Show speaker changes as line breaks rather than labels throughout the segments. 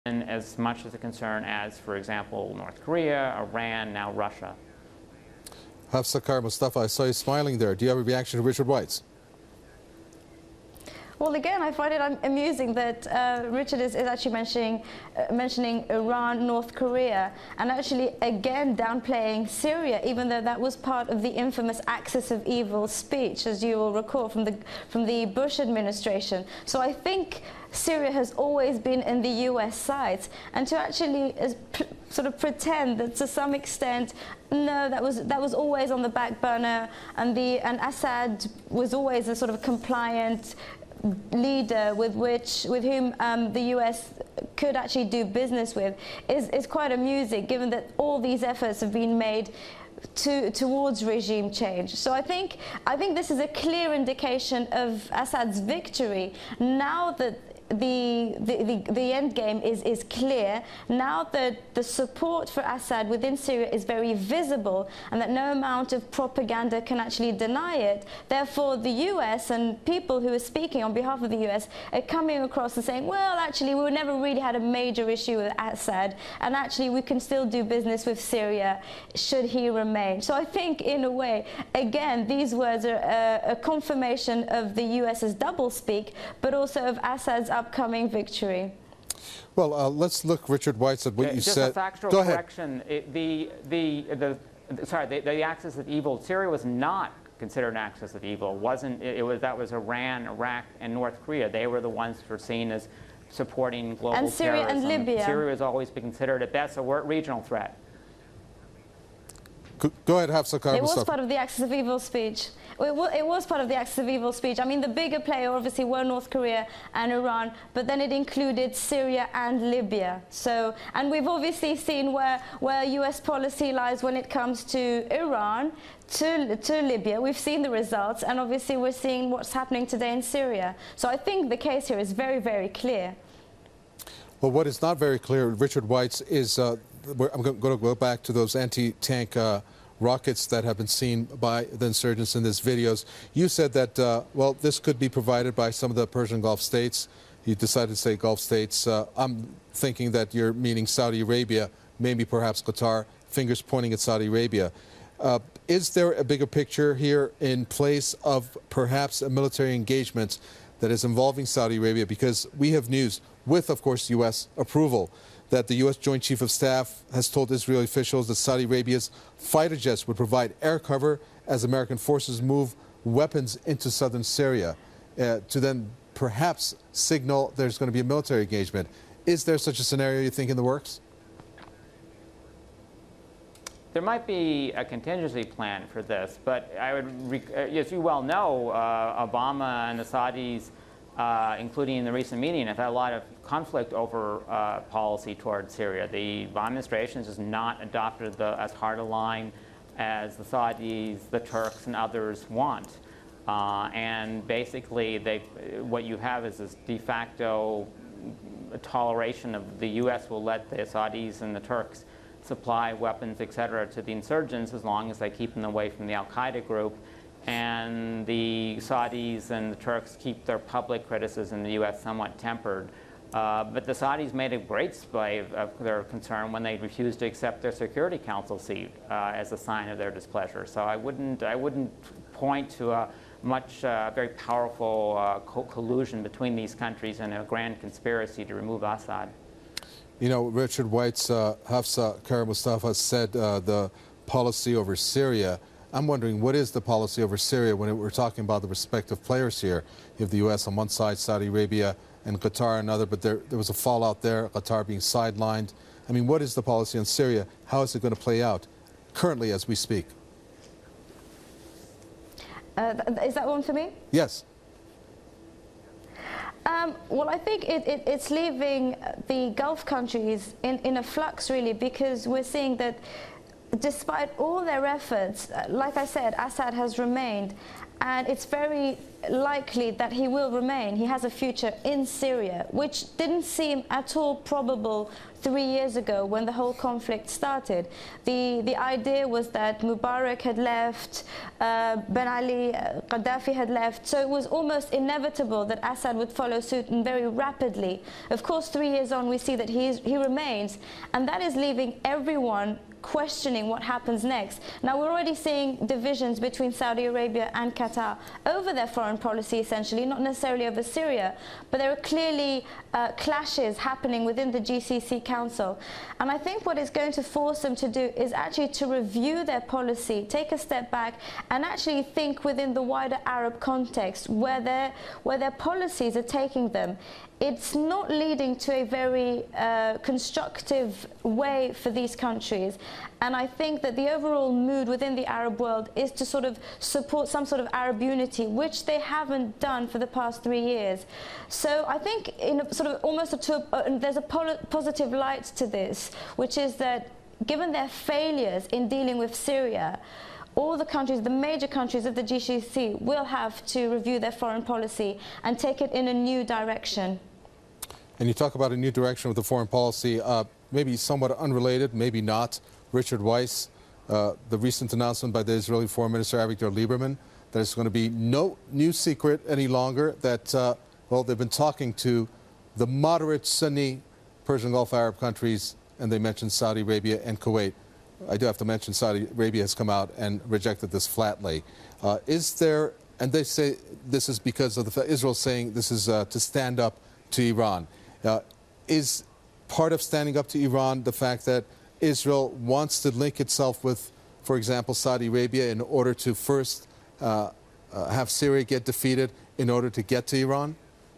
as much as a concern as, for example, North Korea, Iran, now Russia.
Hafsa Kara Mustafa, I saw you smiling there. Do you have a reaction to Richard Weitz?
Well, again, I find it amusing that Richard is actually mentioning Iran, North Korea, and actually again downplaying Syria, even though that was part of the infamous Axis of Evil speech, as you will recall from the Bush administration. So I think Syria has always been in the US side, and to actually sort of pretend that to some extent, no, that was always on the back burner, and Assad was always a sort of compliant leader with whom the US could actually do business with is quite amusing, given that all these efforts have been made towards regime change. So I think this is a clear indication of Assad's victory now that the end game is clear, now that the support for Assad within Syria is very visible and that no amount of propaganda can actually deny it. Therefore, the US and people who are speaking on behalf of the US are coming across and saying, well, actually, we never really had a major issue with Assad, and actually we can still do business with Syria should he remain. So I think, in a way, again, these words are a confirmation of the US's doublespeak, but also of Assad's upcoming victory.
Well, let's look, Richard Weitz, at what you
just
said.
A factual
Go ahead.
correction. The axis of evil. Syria was not considered an axis of evil. That was Iran, Iraq, and North Korea. They were the ones who were seen as supporting global
and Syria
terrorism.
and Libya.
Syria has always been considered at best a regional threat.
Go ahead, Hafsa Kara
It was
Mustafa.
part of the Axis of Evil speech. It was part of the Axis of Evil speech. I mean, the bigger player obviously were North Korea and Iran, but then it included Syria and Libya. So, and we've obviously seen where US policy lies when it comes to Iran, to Libya. We've seen the results, and obviously we're seeing what's happening today in Syria. So I think the case here is very, very clear.
Well, what is not very clear, Richard Weitz, is I'm going to go back to those anti-tank rockets that have been seen by the insurgents in these videos. You said that, well, this could be provided by some of the Persian Gulf states. You decided to say Gulf states. I'm thinking that you're meaning Saudi Arabia, maybe perhaps Qatar, fingers pointing at Saudi Arabia. Is there a bigger picture here in place of perhaps a military engagement that is involving Saudi Arabia? Because we have news, with, of course, U.S. approval, that the U.S. Joint Chief of Staff has told Israeli officials that Saudi Arabia's fighter jets would provide air cover as American forces move weapons into southern Syria to then perhaps signal there's going to be a military engagement. Is there such a scenario, you think, in the works?
There might be a contingency plan for this, but I would, as you well know, Obama and the Saudis, including in the recent meeting, have had a lot of conflict over policy towards Syria. The Obama administration has not adopted as hard a line as the Saudis, the Turks, and others want. And basically, what you have is this de facto toleration of the U.S. will let the Saudis and the Turks supply weapons, etc., to the insurgents as long as they keep them away from the al-Qaeda group. And the Saudis and the Turks keep their public criticism in the U.S. somewhat tempered. But the Saudis made a great display of their concern when they refused to accept their Security Council seat as a sign of their displeasure. So I wouldn't point to a very powerful collusion between these countries and a grand conspiracy to remove Assad.
You know, Richard Weitz, Hafsa Kara Mustafa said the policy over Syria. I'm wondering, what is the policy over Syria when we're talking about the respective players here? You have the U.S. on one side, Saudi Arabia, and Qatar on another, but there was a fallout there, Qatar being sidelined. I mean, what is the policy on Syria? How is it going to play out currently as we speak?
Is that one for me?
Yes.
Well, I think it's leaving the Gulf countries in a flux, really, because we're seeing that despite all their efforts, like I said, Assad has remained. and it's very likely that he will remain. He has a future in Syria, which didn't seem at all probable 3 years ago when the whole conflict started. The idea was that Mubarak had left, Ben Ali, Gaddafi had left, so it was almost inevitable that Assad would follow suit, and very rapidly. Of course, 3 years on, we see that he remains, and that is leaving everyone questioning what happens next. Now, we're already seeing divisions between Saudi Arabia and Qatar over their foreign policy, essentially, not necessarily over Syria, but there are clearly clashes happening within the GCC Council. And I think what it's going to force them to do is actually to review their policy, take a step back, and actually think within the wider Arab context where their policies are taking them. It's not leading to a very constructive way for these countries. And I think that the overall mood within the Arab world is to sort of support some sort of Arab unity, which they haven't done for the past 3 years. So I think in a sort of almost there's a positive light to this, which is that given their failures in dealing with Syria, all the countries, the major countries of the GCC, will have to review their foreign policy and take it in a new direction.
And you talk about a new direction with the foreign policy, maybe somewhat unrelated, maybe not. Richard Weiss, the recent announcement by the Israeli Foreign Minister Avigdor Lieberman that it's going to be no new secret any longer that, well, they've been talking to the moderate Sunni Persian Gulf Arab countries, and they mentioned Saudi Arabia and Kuwait. I do have to mention Saudi Arabia has come out and rejected this flatly. Is there, and they say this is because of the Israel saying this is to stand up to Iran. Is part of standing up to Iran the fact that Israel wants to link itself with, for example, Saudi Arabia in order to first have Syria get defeated in order to get to Iran?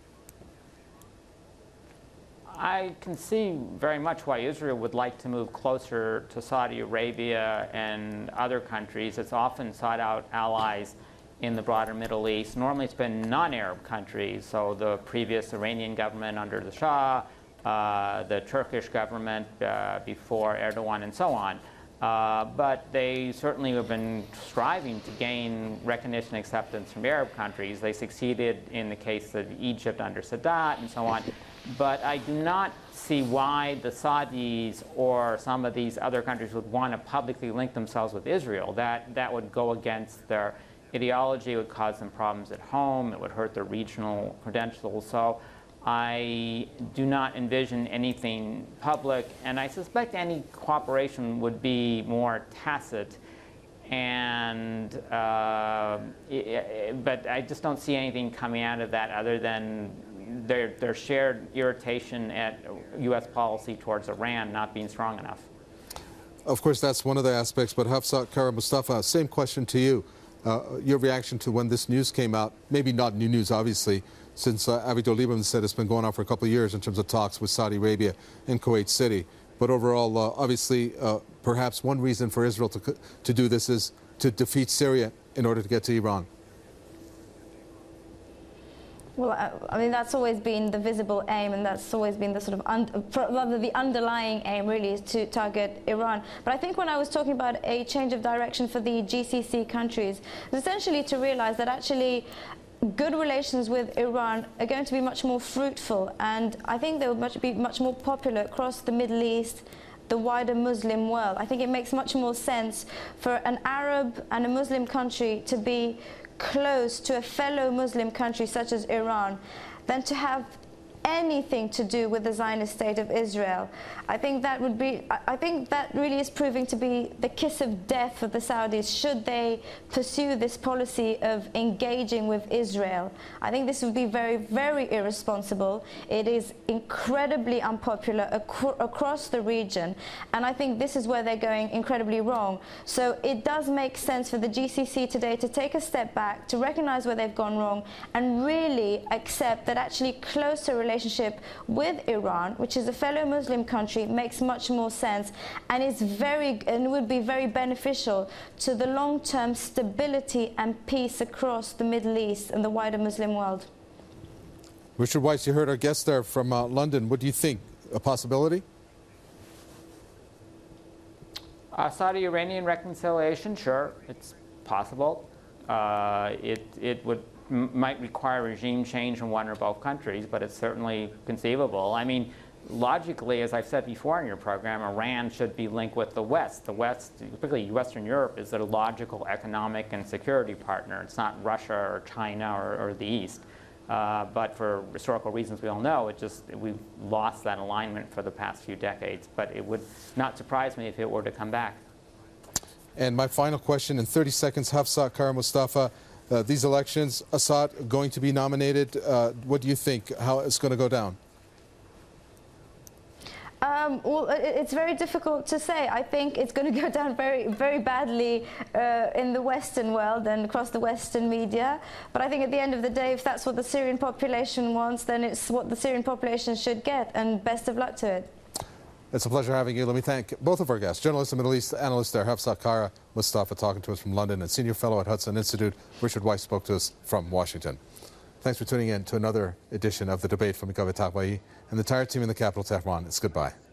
I can see very much why Israel would like to move closer to Saudi Arabia and other countries. It's often sought out allies in the broader Middle East. Normally it's been non-Arab countries, so the previous Iranian government under the Shah, the Turkish government before Erdogan, and so on. But they certainly have been striving to gain recognition and acceptance from Arab countries. They succeeded in the case of Egypt under Sadat and so on. But I do not see why the Saudis or some of these other countries would want to publicly link themselves with Israel. That would go against their ideology, it would cause them problems at home, it would hurt their regional credentials. So I do not envision anything public, and I suspect any cooperation would be more tacit. And but I just don't see anything coming out of that other than their shared irritation at U.S. policy towards Iran not being strong enough.
Of course, that's one of the aspects, but Hafsa Kara Mustafa, same question to you. Your reaction to when this news came out, maybe not new news, obviously, since Avigdor Lieberman said it's been going on for a couple of years in terms of talks with Saudi Arabia and Kuwait City. But overall, obviously, perhaps one reason for Israel to do this is to defeat Syria in order to get to Iran.
Well, I mean, that's always been the visible aim, and that's always been the sort of, rather the underlying aim, really, is to target Iran. But I think when I was talking about a change of direction for the GCC countries, it's essentially to realize that actually good relations with Iran are going to be much more fruitful, and I think they will be much more popular across the Middle East, the wider Muslim world. I think it makes much more sense for an Arab and a Muslim country to be close to a fellow Muslim country such as Iran than to have anything to do with the Zionist state of Israel. I think that really is proving to be the kiss of death for the Saudis should they pursue this policy of engaging with Israel. I think this would be very, very irresponsible. It is incredibly unpopular across the region, and I think this is where they're going incredibly wrong. So it does make sense for the GCC today to take a step back, to recognize where they've gone wrong, and really accept that actually closer relationship with Iran, which is a fellow Muslim country, makes much more sense and would be very beneficial to the long-term stability and peace across the Middle East and the wider Muslim world.
Richard Weiss, you heard our guest there from London. What do you think? A possibility?
Saudi-Iranian reconciliation, sure, it's possible. it might require regime change in one or both countries, but it's certainly conceivable. I mean, logically, as I've said before in your program, Iran should be linked with the West. The West, particularly Western Europe, is a logical economic and security partner. It's not Russia or China or the East. But for historical reasons we all know, we've lost that alignment for the past few decades. But it would not surprise me if it were to come back.
And my final question in 30 seconds, Hafsa Kara Mustafa, these elections, Assad going to be nominated. What do you think? How it's going to go down?
Well, it's very difficult to say. I think it's going to go down very, very badly in the Western world and across the Western media. But I think at the end of the day, if that's what the Syrian population wants, then it's what the Syrian population should get. And best of luck to it.
It's a pleasure having you. Let me thank both of our guests, journalist and Middle East analyst there, Hafsa Kara Mustafa, talking to us from London, and senior fellow at Hudson Institute, Richard Weiss, spoke to us from Washington. Thanks for tuning in to another edition of The Debate from Mikhail Taqbai and the entire team in the capital, Tehran. It's goodbye.